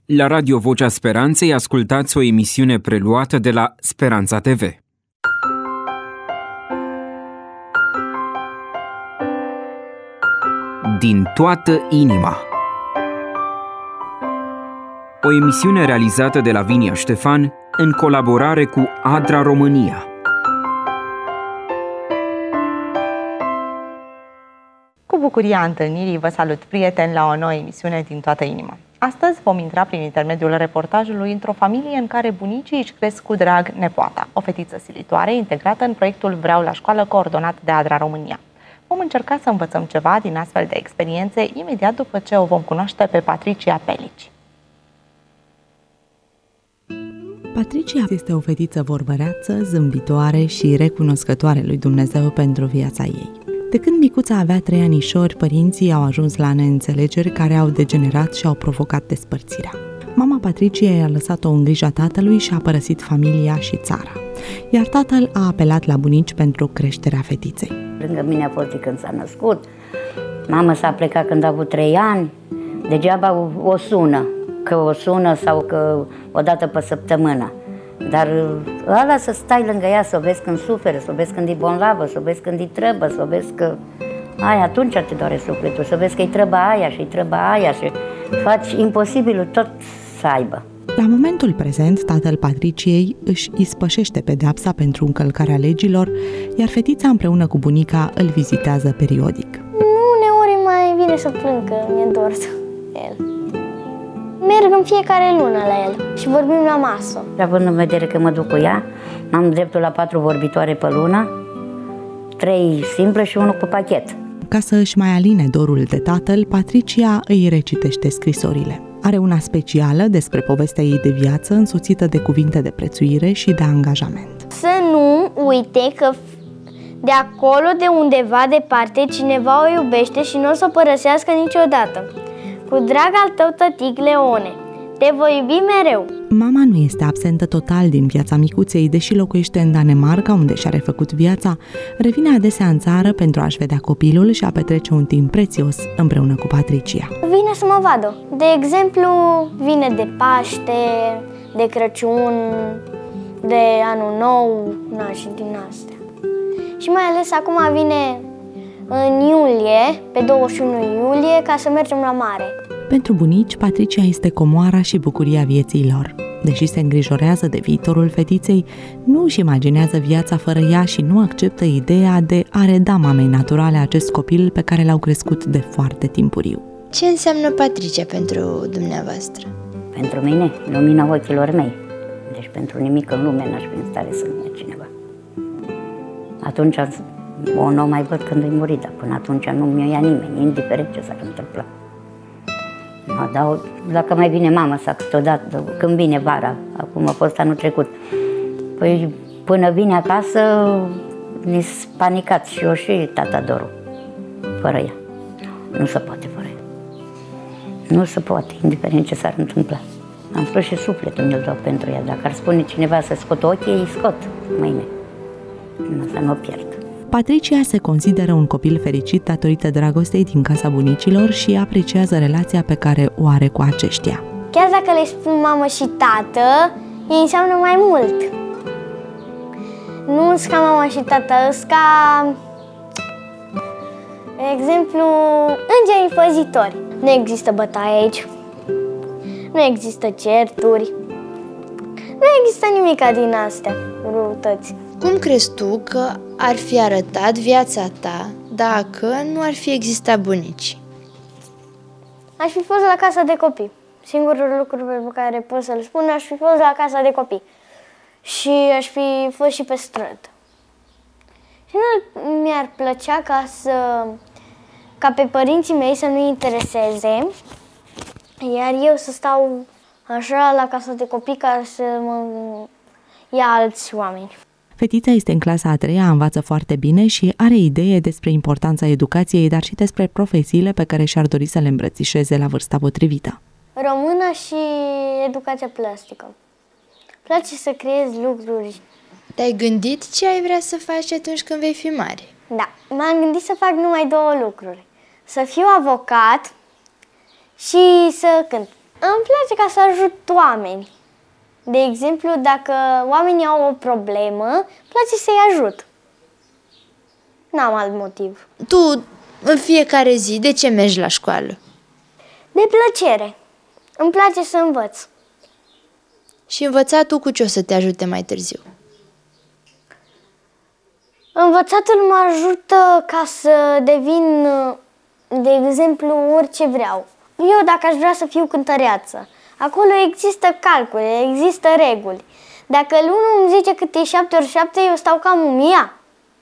La Radio Vocea Speranței ascultați o emisiune preluată de la Speranța TV. Din toată inima. O emisiune realizată de Lavinia Ștefan în colaborare cu ADRA România. Cu bucuria întâlnirii vă salut, prieteni, la o nouă emisiune Din toată inima. Astăzi vom intra prin intermediul reportajului într-o familie în care bunicii își cresc cu drag nepoata, o fetiță silitoare integrată în proiectul Vreau la școală, coordonat de ADRA România. Vom încerca să învățăm ceva din astfel de experiențe imediat după ce o vom cunoaște pe Patricia Pelici. Patricia este o fetiță vorbăreață, zâmbitoare și recunoscătoare lui Dumnezeu pentru viața ei. De când micuța avea 3 anișori, părinții au ajuns la neînțelegeri care au degenerat și au provocat despărțirea. Mama Patriciei a lăsat-o în grija tatălui și a părăsit familia și țara, iar tatăl a apelat la bunici pentru creșterea fetiței. Lângă mine a fost de când s-a născut, mama s-a plecat când a avut 3 ani, degeaba o sună, că o sună sau că o dată pe săptămână. Dar ăla să stai lângă ea, să o vezi când suferă, să o vezi când e bolnavă, să o vezi când îi trebuie, să o vezi că aia, atunci te doare sufletul, să vezi că îi trebuie aia și îi trebuie aia și faci imposibilul tot să aibă. La momentul prezent, tatăl Patriciei își ispășește pedeapsa pentru încălcarea legilor, iar fetița împreună cu bunica îl vizitează periodic. Uneori mai vine să plâng că mi-e dor el. Merg în fiecare lună la el și vorbim la masă. Având în vedere că mă duc cu ea, am dreptul la 4 vorbitoare pe lună, 3 simple și 1 cu pachet. Ca să își mai aline dorul de tatăl, Patricia îi recitește scrisorile. Are una specială despre povestea ei de viață, însoțită de cuvinte de prețuire și de angajament. Să nu uite că de acolo, de undeva departe, cineva o iubește și nu o să o părăsească niciodată. Cu drag al tău, tătic Leone, te voi iubi mereu. Mama nu este absentă total din viața micuței, deși locuiește în Danemarca, unde și-a refăcut viața, revine adesea în țară pentru a-și vedea copilul și a petrece un timp prețios împreună cu Patricia. Vine să mă vadă. De exemplu, vine de Paște, de Crăciun, de Anul Nou, și din astea. Și mai ales acum vine în iulie, pe 21 iulie, ca să mergem la mare. Pentru bunici, Patricia este comoara și bucuria vieții lor. Deși se îngrijorează de viitorul fetiței, nu își imaginează viața fără ea și nu acceptă ideea de a reda mamei naturale acest copil pe care l-au crescut de foarte timpuriu. Ce înseamnă Patricia pentru dumneavoastră? Pentru mine, lumina ochilor mei. Deci pentru nimic în lume n-aș fi în stare să-mi ia cineva. Atunci o nu mai văd când îi muri, dar până atunci nu mi-o ia nimeni, indiferent ce s-ar întâmpla. Dar dacă mai vine mama sau câteodată, când vine vara, acum a fost anul trecut, păi până vine acasă, ne-s panicați și eu și tata Doru, fără ea. Nu se poate fără ea. Nu se poate, indiferent ce s-ar întâmpla. Am spus și sufletul mi-l dau pentru ea. Dacă ar spune cineva să scot ochii, îi scot mâine. Asta nu o pierd. Patricia se consideră un copil fericit datorită dragostei din casa bunicilor și apreciază relația pe care o are cu aceștia. Chiar dacă le spun mamă și tată, ei înseamnă mai mult. Nu sunt ca mama și tată, sunt ca, de exemplu, îngerii păzitori. Nu există bătaie aici, nu există certuri, nu există nimica din astea, răutăți. Cum crezi tu că ar fi arătat viața ta dacă nu ar fi existat bunici? Aș fi fost la casa de copii. Singurul lucru pe care pot să-l spun, aș fi fost la casa de copii. Și aș fi fost și pe stradă. Și nu mi-ar plăcea ca pe părinții mei să nu intereseze, iar eu să stau așa la casa de copii ca să mă ia alți oameni. Fetița este în clasa a 3-a, învață foarte bine și are idee despre importanța educației, dar și despre profesiile pe care și-ar dori să le îmbrățișeze la vârsta potrivită. Română și educația plastică. Place să creez lucruri. Te-ai gândit ce ai vrea să faci atunci când vei fi mare? Da, m-am gândit să fac numai 2 lucruri. Să fiu avocat și să cânt. Îmi place ca să ajut oameni. De exemplu, dacă oamenii au o problemă, îmi place să-i ajut. N-am alt motiv. Tu, în fiecare zi, de ce mergi la școală? De plăcere. Îmi place să învăț. Și învățatul cu ce o să te ajute mai târziu? Învățatul mă ajută ca să devin, de exemplu, orice vreau. Eu, dacă aș vrea să fiu cântăreață, acolo există calcule, există reguli. Dacă unul îmi zice cât e 7 ori 7, eu stau ca mumia?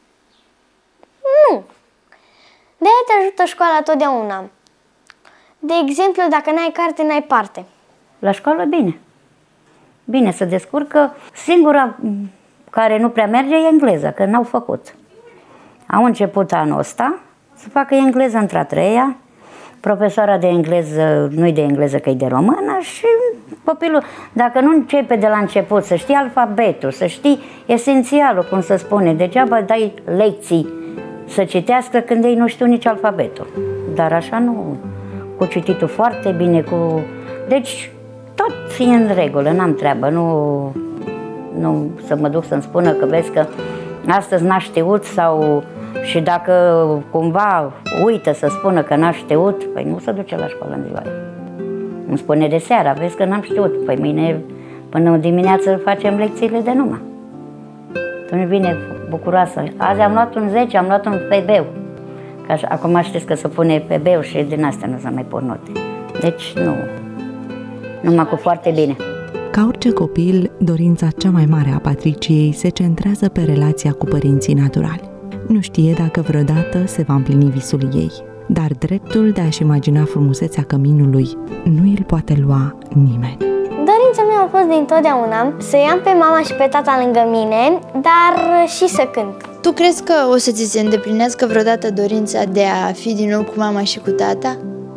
Nu. De-aia te ajută școala totdeauna. De exemplu, dacă n-ai carte, n-ai parte. La școală, bine. Bine, se descurcă. Singura care nu prea merge e engleza, că n-au făcut. Au început anul ăsta să facă engleză într-a treia. Profesoara de engleză nu-i de engleză, că e de română și copilul, dacă nu începe de la început să știi alfabetul, să știi esențialul, cum se spune, degeaba dai lecții să citească când ei nu știu nici alfabetul. Dar așa nu, cu cititul foarte bine, cu... Deci tot e în regulă, n-am treabă, nu să mă duc să-mi spună că vezi că astăzi n-a știut sau... Și dacă cumva uită să spună că n-a știut, păi nu se duce la școală în ziua aia. Îmi spune de seara, vezi că n-am știut, păi mâine până dimineață facem lecțiile de numai. Atunci vine bucuroasă, azi am luat un 10, am luat un PB-ul. Că acum știți că se pune PB-ul și din astea nu se mai pun note. Deci nu, numai cu foarte bine. Ca orice copil, dorința cea mai mare a Patriciei se centrează pe relația cu părinții naturali. Nu știe dacă vreodată se va împlini visul ei, dar dreptul de a-și imagina frumusețea căminului nu îl poate lua nimeni. Dorința mea a fost dintotdeauna să i-am pe mama și pe tata lângă mine, dar și să cânt. Tu crezi că o să ți se îndeplinească vreodată dorința de a fi din nou cu mama și cu tata?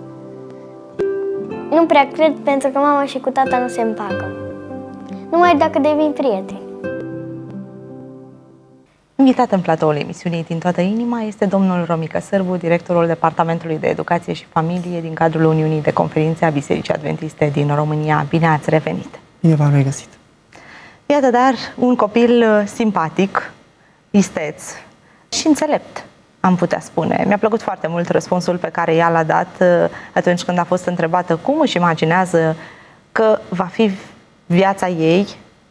Nu prea cred, pentru că mama și cu tata nu se împacă. Numai dacă devin prieteni. Invitat în platoul emisiunii Din toată inima este domnul Romică Sârbu, directorul Departamentului de Educație și Familie din cadrul Uniunii de Conferințe a Bisericii Adventiste din România. Bine ați revenit! Bine v-am regăsit! Iată, dar, un copil simpatic, isteț și înțelept, am putea spune. Mi-a plăcut foarte mult răspunsul pe care ea l-a dat atunci când a fost întrebată cum își imaginează că va fi viața ei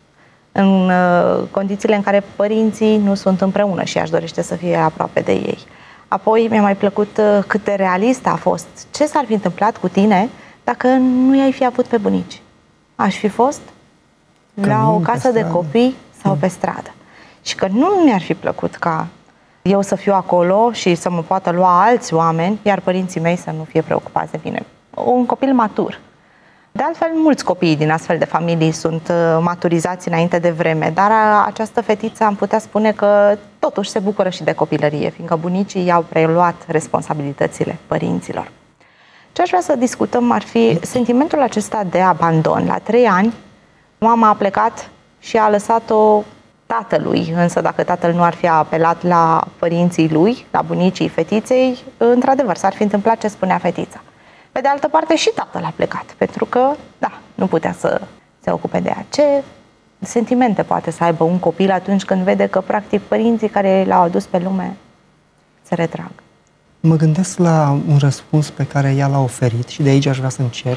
în condițiile în care părinții nu sunt împreună și aș dorește să fie aproape de ei. Apoi mi-a mai plăcut cât de realistă a fost. Ce s-ar fi întâmplat cu tine dacă nu i-ai fi avut pe bunici? Aș fi fost la o casă de copii sau pe stradă. Și că nu mi-ar fi plăcut ca eu să fiu acolo și să mă poată lua alți oameni, iar părinții mei să nu fie preocupați de mine. Un copil matur. De altfel, mulți copii din astfel de familii sunt maturizați înainte de vreme, dar această fetiță am putea spune că totuși se bucură și de copilărie, fiindcă bunicii i-au preluat responsabilitățile părinților. Ce aș vrea să discutăm ar fi sentimentul acesta de abandon. La 3 ani, mama a plecat și a lăsat-o tatălui, însă dacă tatăl nu ar fi apelat la părinții lui, la bunicii fetiței, într-adevăr s-ar fi întâmplat ce spunea fetița. Pe de altă parte și tatăl a plecat, pentru că, da, nu putea să se ocupe de ea. Ce sentimente poate să aibă un copil atunci când vede că, practic, părinții care l-au adus pe lume se retrag? Mă gândesc la un răspuns pe care ea l-a oferit și de aici aș vrea să încep.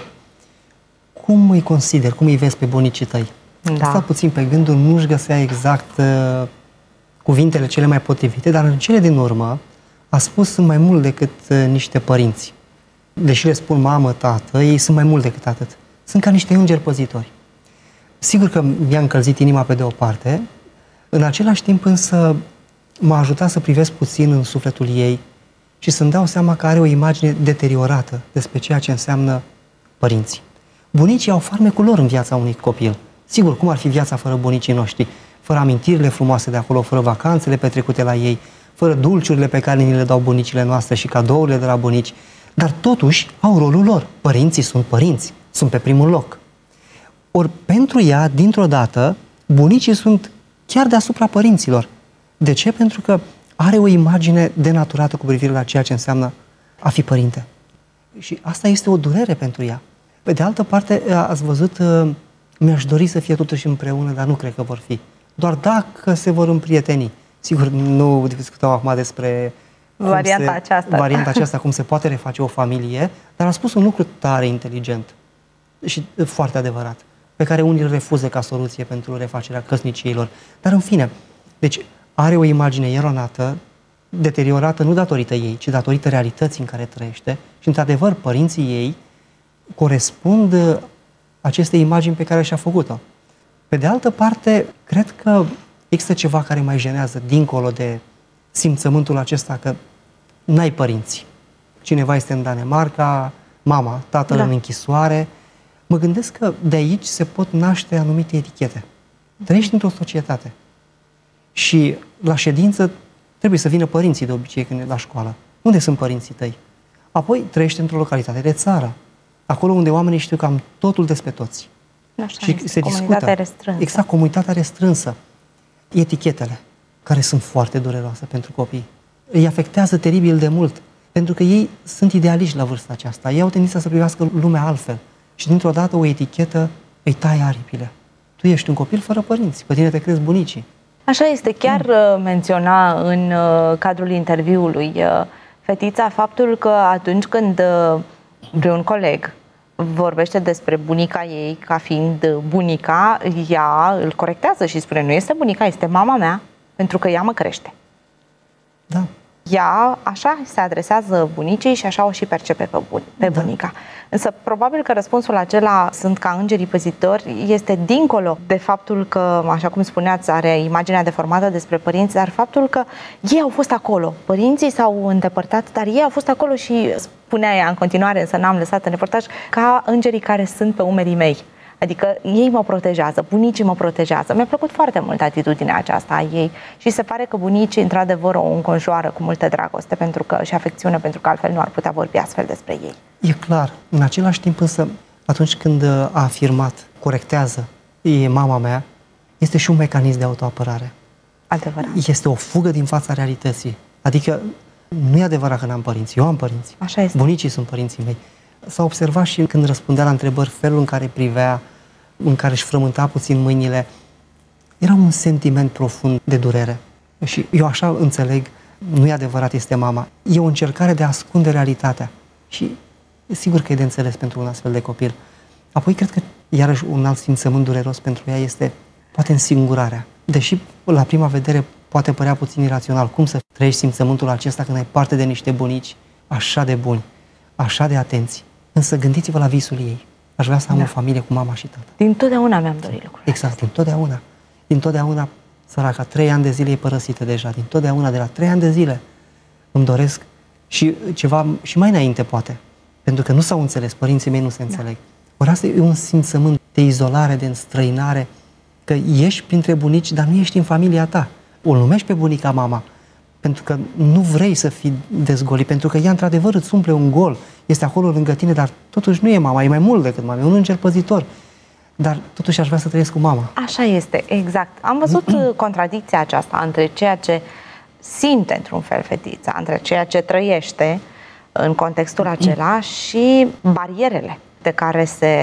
Cum îi consideri, cum îi vezi pe bunicii tăi? Da. Asta puțin pe gândul, nu își găsea exact cuvintele cele mai potrivite, dar în cele din urmă a spus sunt mai mult decât niște părinți. Deși le spun mamă, tată, ei sunt mai mult decât atât. Sunt ca niște îngeri păzitori. Sigur că mi-a încălzit inima pe de o parte, în același timp însă m-a ajutat să privesc puțin în sufletul ei și să-mi dau seama că are o imagine deteriorată despre ceea ce înseamnă părinții. Bunicii au farmecul lor în viața unui copil. Sigur, cum ar fi viața fără bunicii noștri? Fără amintirile frumoase de acolo, fără vacanțele petrecute la ei, fără dulciurile pe care ni le dau bunicile noastre și cadourile de la bunici. Dar totuși au rolul lor. Părinții sunt părinți, sunt pe primul loc. Ori pentru ea, dintr-o dată, bunicii sunt chiar deasupra părinților. De ce? Pentru că are o imagine denaturată cu privire la ceea ce înseamnă a fi părinte. Și asta este o durere pentru ea. Pe de altă parte, ați văzut, mi-aș dori să fie totuși împreună, dar nu cred că vor fi. Doar dacă se vor împrieteni. Sigur, nu discutăm acum despre varianta aceasta, cum se poate reface o familie, dar a spus un lucru tare inteligent și foarte adevărat, pe care unii îl refuză ca soluție pentru refacerea căsniciilor. Dar în fine, deci are o imagine eronată, deteriorată nu datorită ei, ci datorită realității în care trăiește și, într-adevăr, părinții ei corespund acestei imagini pe care și-a făcut-o. Pe de altă parte, cred că există ceva care mai jenează, dincolo de simțământul acesta că n-ai părinți. Cineva este în Danemarca, mama, tatăl în închisoare. Mă gândesc că de aici se pot naște anumite etichete. Trăiești într-o societate. Și la ședință trebuie să vină părinții de obicei când e la școală. Unde sunt părinții tăi? Apoi trăiești într-o localitate de țară. Acolo unde oamenii știu cam totul despre toți. Așa și este, se comunitatea discută. restrânsă. Exact, comunitatea restrânsă. Etichetele, care sunt foarte dureroase pentru copii. Îi afectează teribil de mult, pentru că ei sunt idealiști la vârsta aceasta. Ei au tendința să privească lumea altfel. Și dintr-o dată o etichetă îi taie aripile. Tu ești un copil fără părinți, pe tine te crezi bunicii. Așa este, chiar menționa în cadrul interviului fetița faptul că atunci când vreun coleg vorbește despre bunica ei ca fiind bunica, ea îl corectează și spune: nu este bunica, este mama mea, pentru că ea mă crește. Da. Ea așa se adresează bunicii și așa o și percepe pe bunica. Însă probabil că răspunsul acela, sunt ca îngerii păzitori, este dincolo de faptul că, așa cum spuneați, are imaginea deformată despre părinți, dar faptul că ei au fost acolo. Părinții s-au îndepărtat, dar ei au fost acolo și spunea ea în continuare, însă n-am lăsat în reportaj, ca îngerii care sunt pe umerii mei. Adică ei mă protejează, bunicii mă protejează. Mi-a plăcut foarte mult atitudinea aceasta a ei și se pare că bunicii într-adevăr o înconjoară cu multă dragoste și afecțiune, pentru că altfel nu ar putea vorbi astfel despre ei. E clar. În același timp însă, atunci când a afirmat, corectează, e mama mea, este și un mecanism de autoapărare. Adevărat. Este o fugă din fața realității. Adică nu e adevărat că n-am părinți, eu am părinți. Așa este. Bunicii sunt părinții mei. S-a observat și când răspundea la întrebări, felul în care privea, în care își frământa puțin mâinile, era un sentiment profund de durere. Și eu așa înțeleg, nu e adevărat, este mama. E o încercare de a ascunde realitatea. Și sigur că e de înțeles pentru un astfel de copil. Apoi cred că iarăși un alt simțământ dureros pentru ea este poate însingurarea. Deși la prima vedere poate părea puțin irațional. Cum să trăiești simțământul acesta când ai parte de niște bunici așa de buni, așa de atenți? Însă gândiți-vă la visul ei. Aș vrea să am o familie cu mama și tata. Dintotdeauna mi-am dorit lucrul. Exact, dintotdeauna. Dintotdeauna, săraca, 3 ani de zile e părăsită deja. Dintotdeauna, de la 3 ani de zile, îmi doresc și ceva și mai înainte, poate. Pentru că nu s-au înțeles, părinții mei nu se înțeleg. Ori asta e un simțământ de izolare, de înstrăinare, că ești printre bunici, dar nu ești în familia ta. O numești pe bunica mama, pentru că nu vrei să fii dezgolit, pentru că ea, într-adevăr, îți umple un gol, este acolo lângă tine, dar totuși nu e mama, e mai mult decât mama, e un înger păzitor. Dar totuși aș vrea să trăiesc cu mama. Așa este, exact. Am văzut contradicția aceasta între ceea ce simte, într-un fel, fetița, între ceea ce trăiește în contextul acela și barierele de care se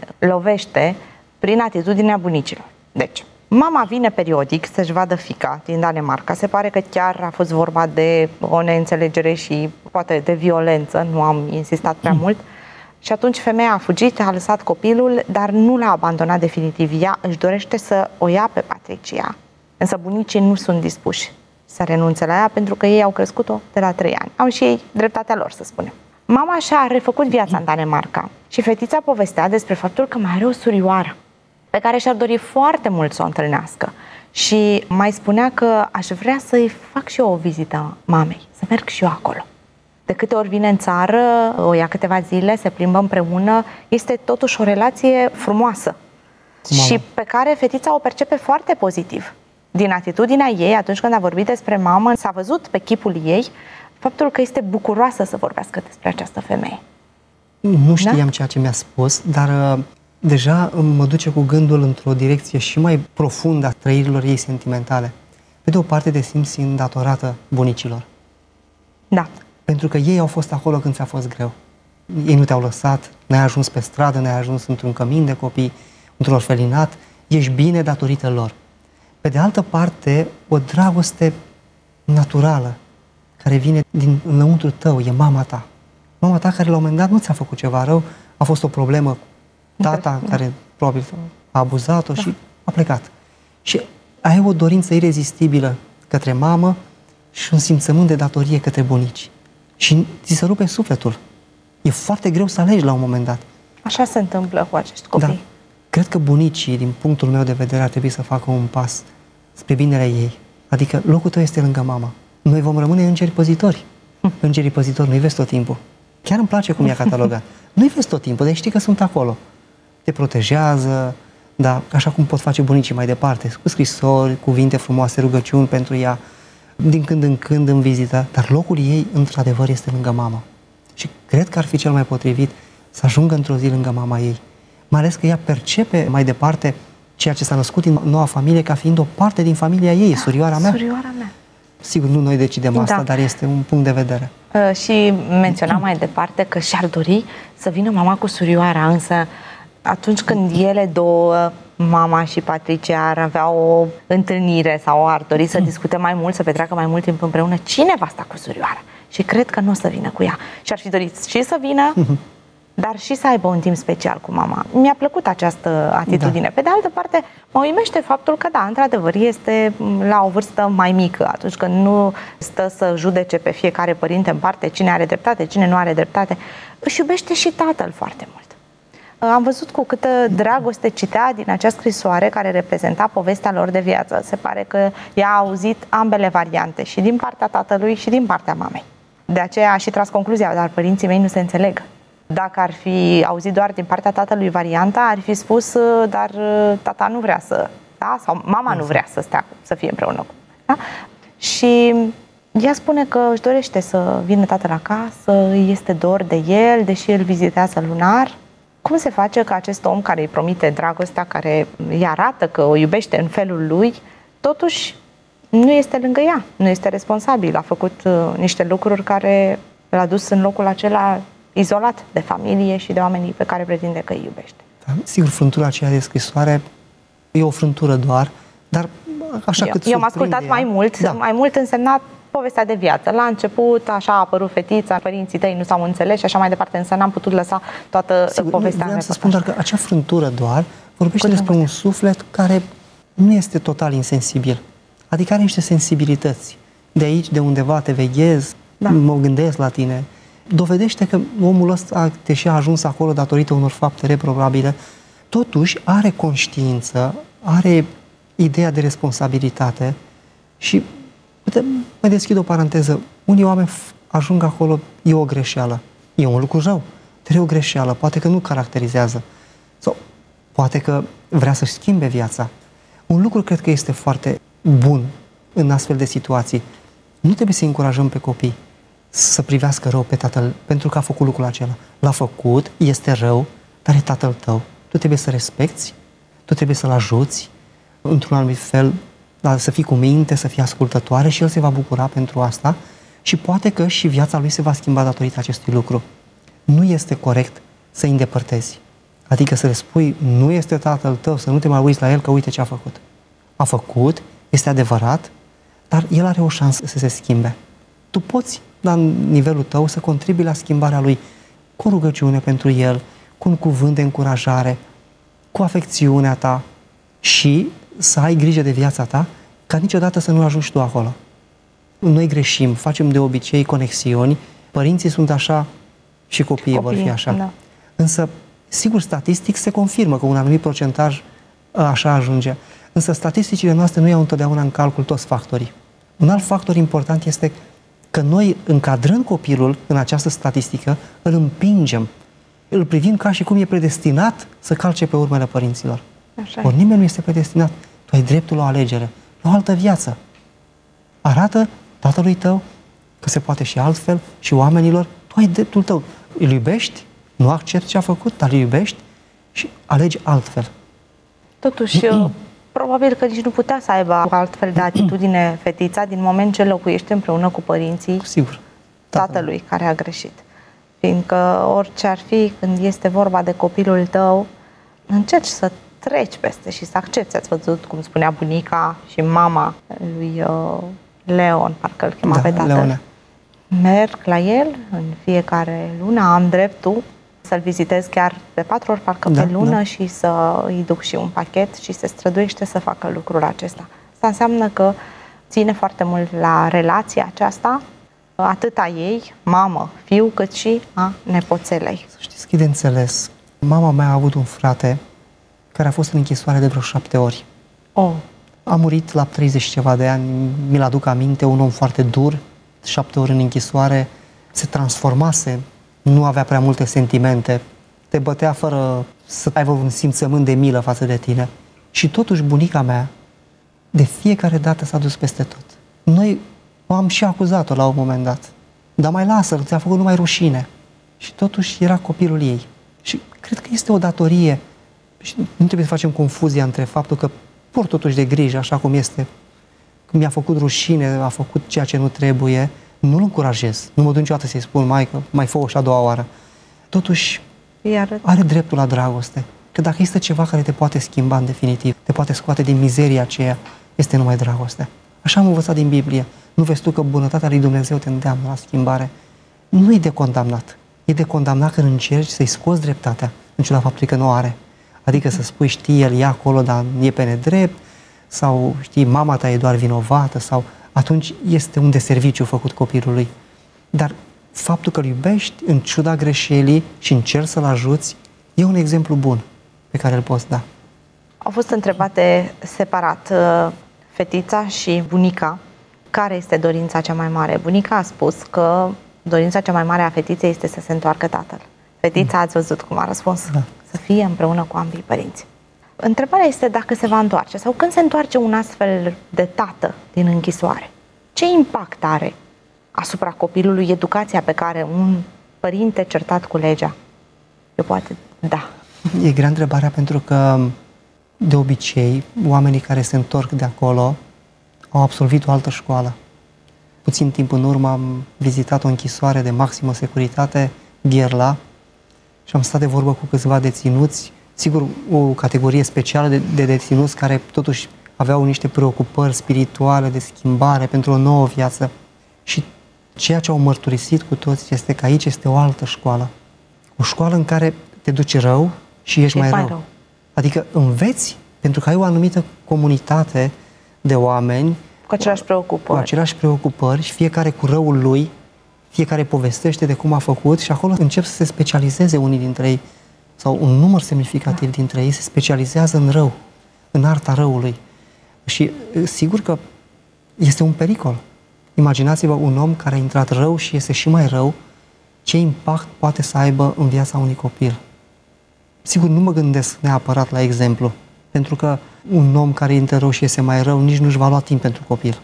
lovește prin atitudinea bunicilor. Deci, mama vine periodic să-și vadă fiica din Danemarca. Se pare că chiar a fost vorba de o neînțelegere și poate de violență, nu am insistat prea mult. Și atunci femeia a fugit, a lăsat copilul, dar nu l-a abandonat definitiv. Ea își dorește să o ia pe Patricia. Însă bunicii nu sunt dispuși să renunțe la ea, pentru că ei au crescut-o de la 3 ani. Au și ei dreptatea lor, să spunem. Mama și-a refăcut viața în Danemarca și fetița povestea despre faptul că mai are o surioară pe care și-ar dori foarte mult să o întâlnească. Și mai spunea că aș vrea să-i fac și eu o vizită mamei, să merg și eu acolo. De câte ori vine în țară, o ia câteva zile, se plimbă împreună, este totuși o relație frumoasă și pe care fetița o percepe foarte pozitiv. Din atitudinea ei, atunci când a vorbit despre mamă, s-a văzut pe chipul ei faptul că este bucuroasă să vorbească despre această femeie. Nu știam ceea ce mi-a spus, dar deja mă duce cu gândul într-o direcție și mai profundă a trăirilor ei sentimentale. Pe de o parte, te simți îndatorată bunicilor. Da. Pentru că ei au fost acolo când ți-a fost greu. ei nu te-au lăsat, n-ai ajuns pe stradă, n-ai ajuns într-un cămin de copii, într-un orfelinat, ești bine datorită lor. Pe de altă parte, o dragoste naturală, care vine din înăuntru tău, e mama ta. Mama ta care la un moment dat nu ți-a făcut ceva rău, a fost o problemă cu tata care probabil a abuzat-o și a plecat. Și ai o dorință irezistibilă către mamă și un simțământ de datorie către bunici. Și ți se rupe sufletul. E foarte greu să alegi la un moment dat. Așa se întâmplă cu acești copii. Da. Cred că bunicii, din punctul meu de vedere, ar trebui să facă un pas spre binele ei. Adică locul tău este lângă mama. Noi vom rămâne îngeri păzitori. Îngerii păzitori nu-i vezi tot timpul. Chiar îmi place cum i-a catalogat. Nu-i vezi tot timpul, dar știi că sunt acolo. Te protejează, da, așa cum pot face bunicii mai departe, cu scrisori, cuvinte frumoase, rugăciuni pentru ea, din când în când în vizită, dar locul ei, într-adevăr, este lângă mama. Și cred că ar fi cel mai potrivit să ajungă într-o zi lângă mama ei. Mai ales că ea percepe mai departe ceea ce s-a născut în noua familie ca fiind o parte din familia ei, surioara mea. Surioara mea. Sigur, nu noi decidem asta, dar este un punct de vedere. Și menționa mai departe că și-ar dori să vină mama cu surioara, însă atunci când ele două, mama și Patricia, ar avea o întâlnire sau ar dori să discute mai mult, să petreacă mai mult timp împreună, cine va sta cu surioara? Și cred că nu o să vină cu ea. Și ar fi dorit și să vină, dar și să aibă un timp special cu mama. Mi-a plăcut această atitudine. Da. Pe de altă parte, mă uimește faptul că, da, într-adevăr, este la o vârstă mai mică, atunci când nu stă să judece pe fiecare părinte în parte cine are dreptate, cine nu are dreptate. Își iubește și tatăl foarte mult. Am văzut cu câtă dragoste citea din acea scrisoare care reprezenta povestea lor de viață. Se pare că ea a auzit ambele variante, și din partea tatălui și din partea mamei. De aceea a și tras concluzia, dar părinții mei nu se înțeleg. Dacă ar fi auzit doar din partea tatălui varianta, ar fi spus, dar tata nu vrea să, da? Sau mama nu vrea să stea, să fie împreună cu, da? Și ea spune că își dorește să vină tatăl acasă, îi este dor de el, deși îl vizitează lunar. Cum se face că acest om care îi promite dragostea, care îi arată că o iubește în felul lui, totuși nu este lângă ea, nu este responsabil, a făcut niște lucruri care l-a dus în locul acela izolat de familie și de oamenii pe care pretinde că îi iubește. Da, sigur, frântura aceea de scrisoare e o frântură doar, dar așa cât eu am ascultat mai mult, mai mult însemna povestea de viață. La început, așa a apărut fetița, părinții tăi nu s-au înțeles și așa mai departe, însă n-am putut lăsa toată povestea. Vreau să spun doar că acea frântură doar vorbește despre un suflet care nu este total insensibil. Adică are niște sensibilități. De aici, de undeva te veghezi, mă gândesc la tine. Dovedește că omul ăsta, deși a ajuns acolo datorită unor fapte reprobabile, totuși are conștiință, are ideea de responsabilitate și, uite, mai deschid o paranteză, unii oameni ajung acolo, e o greșeală, e un lucru rău, dar e o greșeală, poate că nu caracterizează sau poate că vrea să-și schimbe viața. Un lucru cred că este foarte bun în astfel de situații. Nu trebuie să încurajăm pe copii să privească rău pe tatăl, pentru că a făcut lucrul acela. L-a făcut, este rău, dar e tatăl tău. Tu trebuie să respecti, tu trebuie să-l ajuți într-un anumit fel, să fii cu minte, să fii ascultătoare și el se va bucura pentru asta și poate că și viața lui se va schimba datorită acestui lucru. Nu este corect să îi îndepărtezi. Adică să le spui, nu este tatăl tău, să nu te mai uiți la el, că uite ce a făcut. A făcut, este adevărat, dar el are o șansă să se schimbe. Tu poți, la nivelul tău, să contribui la schimbarea lui cu rugăciune pentru el, cu un cuvânt de încurajare, cu afecțiunea ta și să ai grijă de viața ta, ca niciodată să nu ajungi tu acolo. Noi greșim, facem de obicei conexiuni, părinții sunt așa și copiii vor fi așa. Da. Însă, sigur, statistic se confirmă că un anumit procentaj așa ajunge. Însă statisticile noastre nu iau întotdeauna în calcul toți factorii. Un alt factor important este că noi, încadrând copilul în această statistică, îl împingem, îl privim ca și cum e predestinat să calce pe urmele părinților. Ori nimeni nu este predestinat. Tu ai dreptul la o alegere, la o altă viață. Arată tatălui tău că se poate și altfel și oamenilor. Tu ai dreptul tău. Îl iubești, nu accepti ce a făcut, dar îl iubești și alegi altfel. Totuși, probabil că nici nu putea să aibă altfel de atitudine fetița din moment ce locuiește împreună cu părinții sigur. Tatălui care a greșit. fiindcă orice ar fi, când este vorba de copilul tău, încerci să treci peste și să accepti. Ați văzut cum spunea bunica și mama lui Leon, parcă îl chema pe tatăl. Leone. Merg la el în fiecare lună, am dreptul să-l vizitez chiar de 4 ori parcă pe lună și să îi duc și un pachet și se străduiește să facă lucrul acesta. Asta înseamnă că ține foarte mult la relația aceasta, atât a ei, mamă, fiu, cât și a nepoțelei. Să știți că e de înțeles. Mama mea a avut un frate care a fost în închisoare de vreo 7 ori. A murit la 30 ceva de ani, mi-l aduc aminte, un om foarte dur, 7 ori în închisoare, se transformase, nu avea prea multe sentimente, te bătea fără să aibă un simțământ de milă față de tine. Și totuși bunica mea, de fiecare dată s-a dus peste tot. Noi am și acuzat-o la un moment dat. Dar mai lasă-l, ți-a făcut numai rușine. Și totuși era copilul ei. Și cred că este o datorie. Și nu trebuie să facem confuzia între faptul că port totuși de grijă, așa cum este. Când mi-a făcut rușine, a făcut ceea ce nu trebuie, nu-l încurajez. Nu mă duc niciodată să-i spun, maică, mai fă-o și a doua oară. Totuși, are dreptul la dragoste. Că dacă este ceva care te poate schimba în definitiv, te poate scoate din mizeria aceea, este numai dragostea. Așa am învățat din Biblie. Nu vezi tu că bunătatea lui Dumnezeu te îndeamnă la schimbare? Nu e de condamnat. E de condamnat când încerci să-i scoți dreptatea, în ciuda faptului că nu are. Adică să spui, știi, el e acolo, dar e pe nedrept, sau știi, mama ta e doar vinovată, sau atunci este un deserviciu făcut copilului. Dar faptul că îl iubești, în ciuda greșelii și încerci să-l ajuți, e un exemplu bun pe care îl poți da. Au fost întrebate separat fetița și bunica care este dorința cea mai mare. Bunica a spus că dorința cea mai mare a fetiței este să se întoarcă tatăl. Fetița, ați văzut cum a răspuns, să fie împreună cu ambii părinți. Întrebarea este dacă se va întoarce sau când se întoarce un astfel de tată din închisoare. Ce impact are asupra copilului educația pe care un părinte certat cu legea? Eu poate, da. E grea întrebarea pentru că de obicei oamenii care se întorc de acolo au absolvit o altă școală. Puțin timp în urmă am vizitat o închisoare de maximă securitate, Gherla, și am stat de vorbă cu câțiva deținuți, sigur o categorie specială de deținuți care totuși aveau niște preocupări spirituale de schimbare pentru o nouă viață. Și ceea ce au mărturisit cu toți este că aici este o altă școală. O școală în care te duci rău și ești mai rău. Adică înveți, pentru că ai o anumită comunitate de oameni cu aceleași preocupări. Cu aceleași preocupări și fiecare cu răul lui, fiecare povestește de cum a făcut și acolo încep să se specializeze unii dintre ei, sau un număr semnificativ dintre ei se specializează în rău, în arta răului. Și sigur că este un pericol. Imaginați-vă un om care a intrat rău și iese și mai rău, ce impact poate să aibă în viața unui copil. Sigur, nu mă gândesc neapărat la exemplu, pentru că un om care intră rău și iese mai rău nici nu-și va lua timp pentru copil.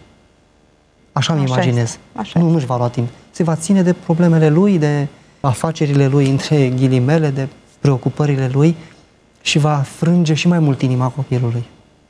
Așa mi imaginez. Nu-și va lua timp. Se va ține de problemele lui, de afacerile lui, între ghilimele, de preocupările lui și va frânge și mai mult inima copilului.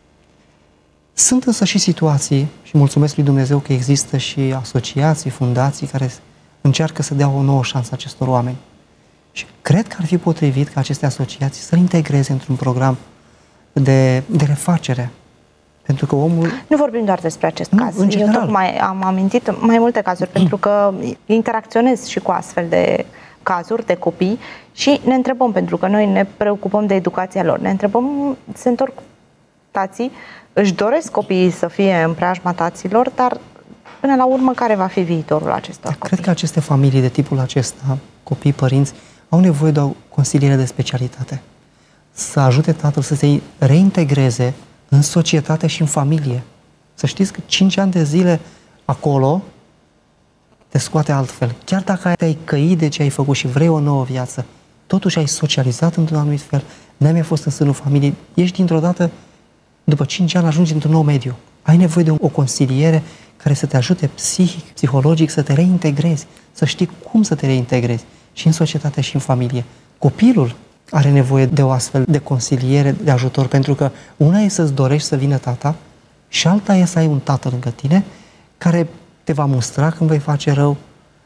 Sunt însă și situații, și mulțumesc lui Dumnezeu că există și asociații, fundații care încearcă să dea o nouă șansă acestor oameni. Și cred că ar fi potrivit ca aceste asociații să-l integreze într-un program de refacere. Pentru că omul... Nu vorbim doar despre acest caz. În general. Eu tocmai am amintit mai multe cazuri, pentru că interacționez și cu astfel de cazuri de copii și ne întrebăm, pentru că noi ne preocupăm de educația lor, ne întrebăm, se întorc tații, își doresc copiii să fie în preajma taților, dar până la urmă care va fi viitorul acestor copii? Cred că aceste familii de tipul acesta, copii, părinți, au nevoie de o consiliere de specialitate. Să ajute tatăl să se reintegreze în societate și în familie. Să știți că 5 ani de zile acolo te scoate altfel. Chiar dacă te-ai căit de ce ai făcut și vrei o nouă viață, totuși ai socializat într-un anumit fel, n-ai mai fost în sânul familiei, ești dintr-o dată, după 5 ani, ajungi într-un nou mediu. Ai nevoie de o consiliere care să te ajute psihic, psihologic, să te reintegrezi, să știi cum să te reintegrezi și în societate și în familie. Copilul are nevoie de o astfel de consiliere, de ajutor, pentru că una e să-ți dorești să vină tata și alta e să ai un tată lângă tine care te va mustra când vei face rău,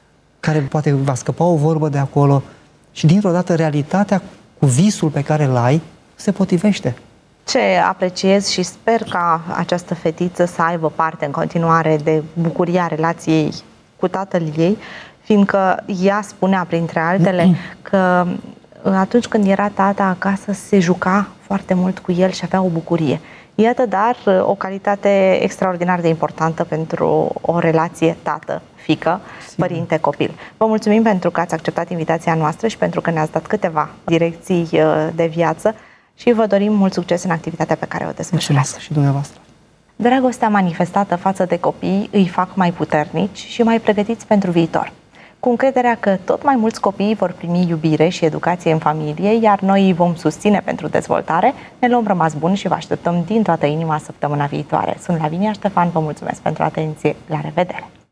care poate va scăpa o vorbă de acolo și dintr-o dată realitatea cu visul pe care îl ai se potrivește. Ce apreciez și sper ca această fetiță să aibă parte în continuare de bucuria relației cu tatăl ei, fiindcă ea spunea, printre altele, că atunci când era tata acasă se juca foarte mult cu el și avea o bucurie. Iată, dar, o calitate extraordinar de importantă pentru o relație tată-fică, părinte-copil. Vă mulțumim pentru că ați acceptat invitația noastră și pentru că ne-ați dat câteva direcții de viață și vă dorim mult succes în activitatea pe care o desfășurați. Mulțumesc și dumneavoastră. Dragostea manifestată față de copii îi fac mai puternici și mai pregătiți pentru viitor. Cu încrederea că tot mai mulți copii vor primi iubire și educație în familie, iar noi îi vom susține pentru dezvoltare, ne luăm rămas bun și vă așteptăm din toată inima săptămâna viitoare. Sunt Lavinia Ștefan, vă mulțumesc pentru atenție, la revedere!